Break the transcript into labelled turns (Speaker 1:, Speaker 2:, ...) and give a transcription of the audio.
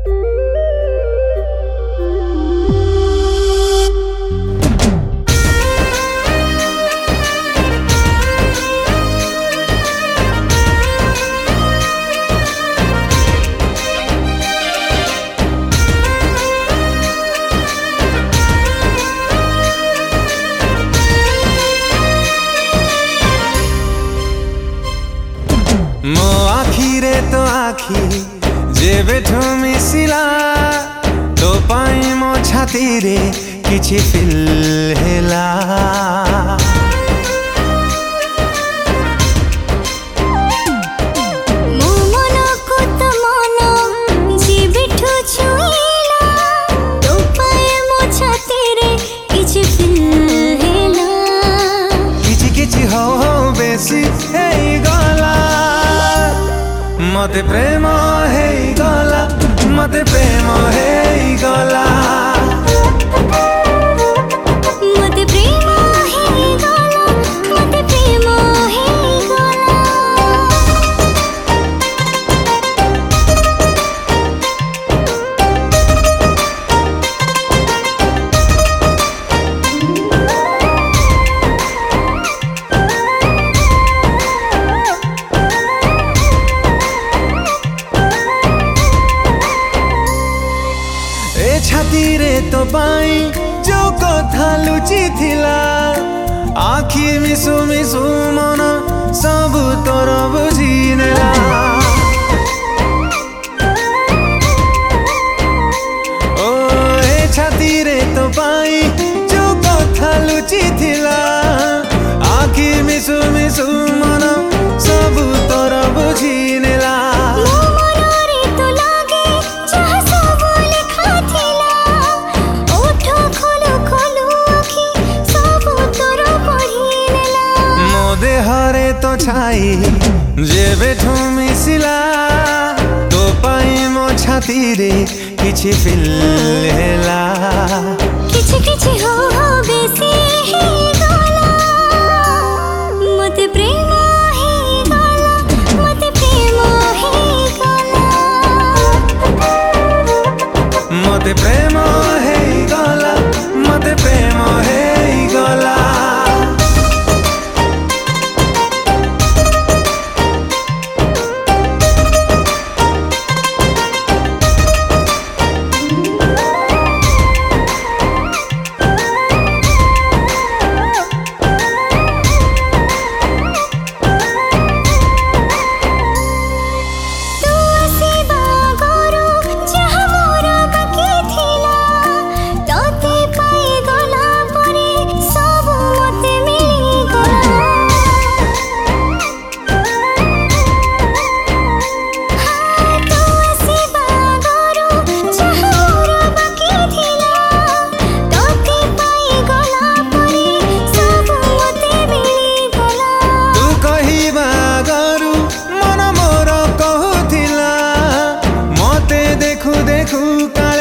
Speaker 1: ମୋ ଆଖିରେ ତୋ ଆଖି ଯେବେଠୁ ମିଶିଲା ତୋ ପାଇଁ ମୋ ଛାତିରେ କିଛି ଫିଲ୍ ହେଲା।
Speaker 2: ମୋ ମନକୁ ତୋ ମନ ଯେବେଠୁ ଛୁଇଁଲା ତୋ ପାଇଁ ମୋ ଛାତିରେ କିଛି ଫିଲ୍ ହେଲା।
Speaker 1: କିଛି କିଛି ହଉ ହଉ ବେଶୀ ହେଇଗଲା मते प्रेम ହେଇଗଲା मते प्रेम ହେଇଗଲା
Speaker 2: मते प्रेम ହେଇଗଲା मते प्रेम ହେଇଗଲା।
Speaker 1: छातीरे तो पाई जो कथा लुचि थिला आखि मिसु मिसु मन सब तोर बुझी नेला। ओ ए छातीरे तो पाई जो कथा लुचि थिला आखि मिसु मिसु मन सब तोर बुझी नेला। देहरे तो छाई जेबेठु मिसिला तो पाई मो छातीरे किछि फिल ହେଲା।
Speaker 2: किछि किछि हो बेसी ହେଇଗଲା मते प्रेम ହେଇଗଲା मते प्रेम ହେଇଗଲା
Speaker 1: मते प्रेम ହେଇଗଲା मते प्रेम ହେଇଗଲା। देखू देखू का